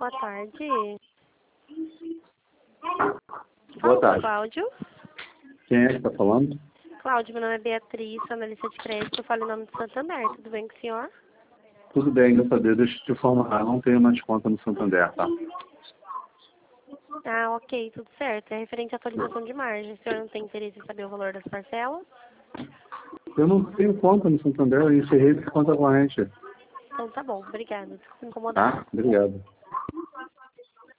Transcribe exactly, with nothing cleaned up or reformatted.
boa tarde. Boa tarde. Cláudio. Quem é que está falando? Cláudio, meu nome é Beatriz, sou analista de crédito, eu falo em nome do Santander, tudo bem com o senhor? Tudo bem, graças a Deus. Deixa eu te informar, não tenho mais conta no Santander, tá? Ah, ok, tudo certo. É referente à atualização de margem. O senhor não tem interesse em saber o valor das parcelas? Eu não tenho conta no Santander, eu encerrei essa conta corrente. Então tá bom, obrigada. Desculpa incomodar. Tá? Obrigado.